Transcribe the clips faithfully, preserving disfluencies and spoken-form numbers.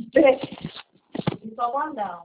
Só aguardar.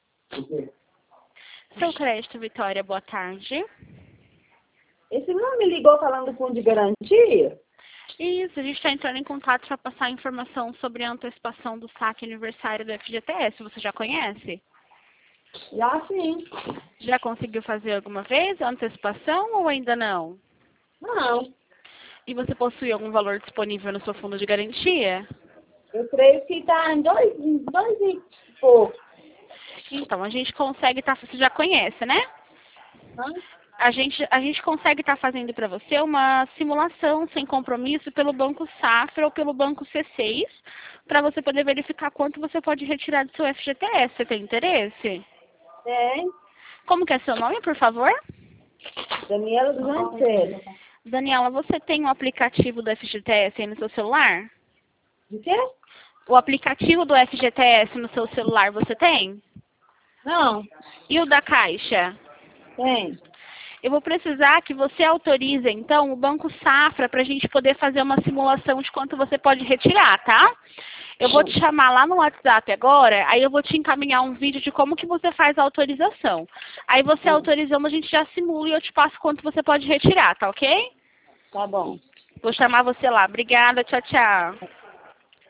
Seu crédito, Vitória, boa tarde. Esse não me ligou falando do fundo de garantia? Isso, a gente está entrando em contato para passar informação sobre a antecipação do saque aniversário do F G T S. Você já conhece? Já sim. Já conseguiu fazer alguma vez a antecipação ou ainda não? Não. E você possui algum valor disponível no seu fundo de garantia? Eu creio que está em dois, em dois e pouco. Então, a gente consegue estar... Você já conhece, né? Hã? A gente, a gente consegue estar fazendo para você uma simulação sem compromisso pelo Banco Safra ou pelo Banco C seis, para você poder verificar quanto você pode retirar do seu F G T S. Você tem interesse? Tem. Como que é seu nome, por favor? Daniela dos Anselhos. Daniela, você tem o aplicativo do F G T S aí no seu celular? De quê? O aplicativo do F G T S no seu celular você tem? Não. E o da Caixa? Tem. Eu vou precisar que você autorize, então, o Banco Safra para a gente poder fazer uma simulação de quanto você pode retirar, tá? Eu vou te chamar lá no WhatsApp agora, aí eu vou te encaminhar um vídeo de como que você faz a autorização. Aí você autorizando, a gente já simula e eu te passo quanto você pode retirar, tá ok? Tá bom. Vou chamar você lá. Obrigada, tchau, tchau.